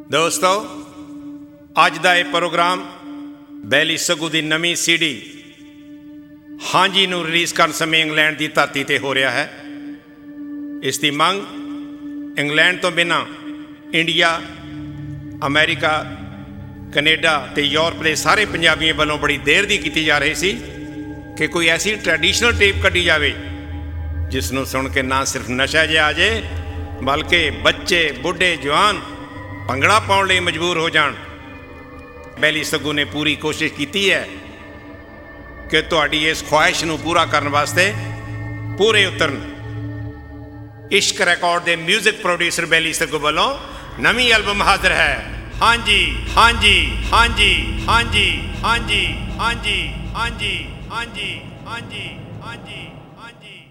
ਦੋਸਤੋ, ਅੱਜ ਦਾ ਇਹ ਪ੍ਰੋਗਰਾਮ ਬੈਲੀ ਸੱਗੂ ਦੀ ਨਵੀਂ CD ਹਾਂਜੀ ਨੂੰ ਰਿਲੀਜ਼ ਕਰਨ ਸਮੇਂ ਇੰਗਲੈਂਡ ਦੀ ਧਰਤੀ 'ਤੇ ਹੋ ਰਿਹਾ ਹੈ। ਇਸ ਦੀ ਮੰਗ ਇੰਗਲੈਂਡ ਤੋਂ ਬਿਨਾਂ ਇੰਡੀਆ, ਅਮਰੀਕਾ, ਕੈਨੇਡਾ ਅਤੇ ਯੂਰਪ ਦੇ ਸਾਰੇ ਪੰਜਾਬੀਆਂ ਵੱਲੋਂ ਬੜੀ ਦੇਰ ਦੀ ਕੀਤੀ ਜਾ ਰਹੀ ਸੀ ਕਿ ਕੋਈ ਐਸੀ ਟ੍ਰੈਡੀਸ਼ਨਲ ਟੇਪ ਕੱਢੀ ਜਾਵੇ ਜਿਸ ਨੂੰ ਸੁਣ ਕੇ ਨਾ ਸਿਰਫ ਨਸ਼ਾ ਜਿਹਾ ਆ ਜਾਏ ਬਲਕਿ ਬੱਚੇ, ਬੁੱਢੇ, ਜਵਾਨ ਭੰਗੜਾ ਪਾਉਣ ਲਈ ਮਜਬੂਰ ਹੋ ਜਾਣ। ਬੈਲੀ ਸੱਗੂ ਨੇ ਪੂਰੀ ਕੋਸ਼ਿਸ਼ ਕੀਤੀ ਹੈ ਕਿ ਤੁਹਾਡੀ ਇਸ ਖੁਆਇਸ਼ ਨੂੰ ਪੂਰਾ ਕਰਨ ਵਾਸਤੇ ਪੂਰੇ ਉਤਰਨ। ਇਸ਼ਕ ਰਿਕਾਰਡ ਦੇ ਮਿਊਜ਼ਿਕ ਪ੍ਰੋਡਿਊਸਰ ਬੈਲੀ ਸੱਗੂ ਵੱਲੋਂ ਨਵੀਂ ਐਲਬਮ ਹਾਜ਼ਰ ਹੈ। ਹਾਂਜੀ ਹਾਂਜੀ ਹਾਂਜੀ ਹਾਂਜੀ ਹਾਂਜੀ ਹਾਂਜੀ ਹਾਂਜੀ ਹਾਂਜੀ ਹਾਂਜੀ ਹਾਂਜੀ ਹਾਂਜੀ।